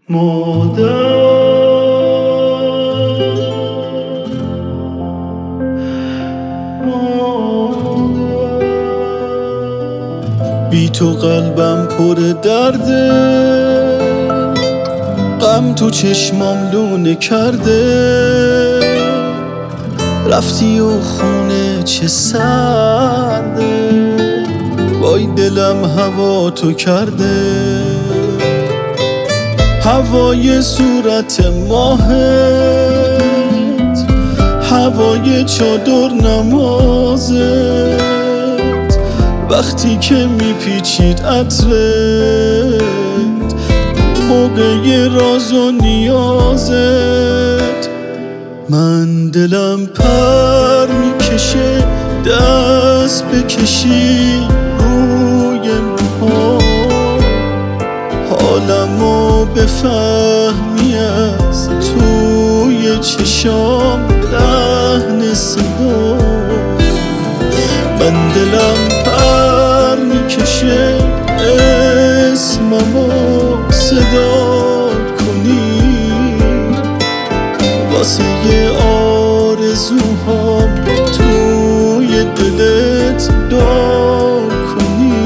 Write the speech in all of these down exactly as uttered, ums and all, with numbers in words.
مادر بی تو قلبم پر درده، غم تو چشمام لونه کرده، رفتی و خونه چه سرده، وای دلم هوا تو کرده، هوای صورت ماهت، هوای چادر نمازت، وقتی که میپیچید عطرت، موقع راز و نیازت، من دلم پر میکشه دست بکشی روی موها، حالمو بفهمی از توی چشام لحن صدا، من دلم پر میکشه اسممو صدا کنی، واسه یه آرزوهام توی دلت دار کنی.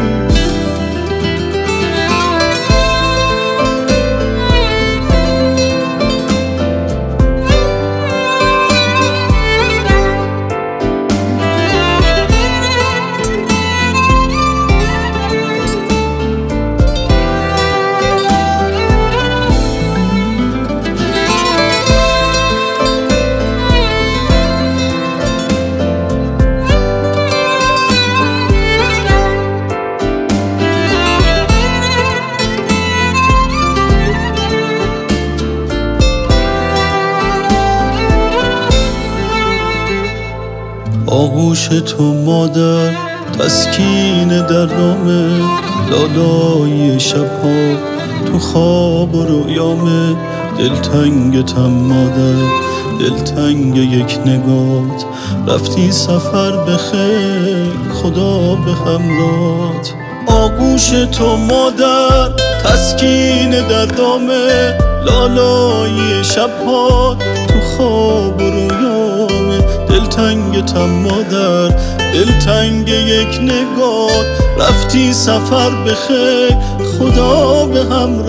آغوش تو مادر تسکین دردامه، لالای شبها تو خواب و رویامه، دلتنگتم مادر دلتنگ یک نگات، رفتی سفر بخیر خدا به همراهت. آغوش تو مادر تسکین دردامه، لالای شبها تو خواب و رویامه، دلتنگتم مادر دلتنگ یک نگات، رفتی سفر بخیر خدا به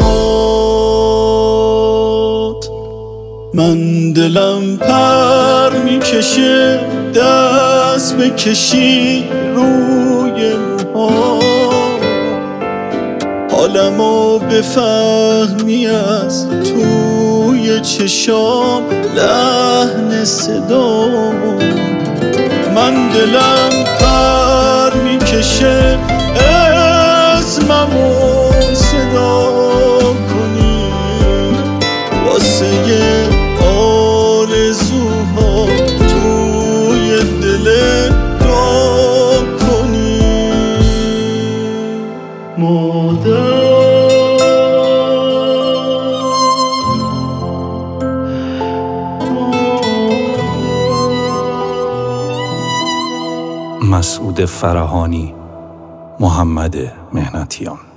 همراهت. من دلم پر میکشه دست بکشی روی موها، حالمو بفهمی از توی چشام لحن صدا، من دلم پر میکشه اسممو صدا کنی، واسه یه آرزوها توی دلت دعا کنی. مادر مسعود فرهانی، محمد مهنتیان.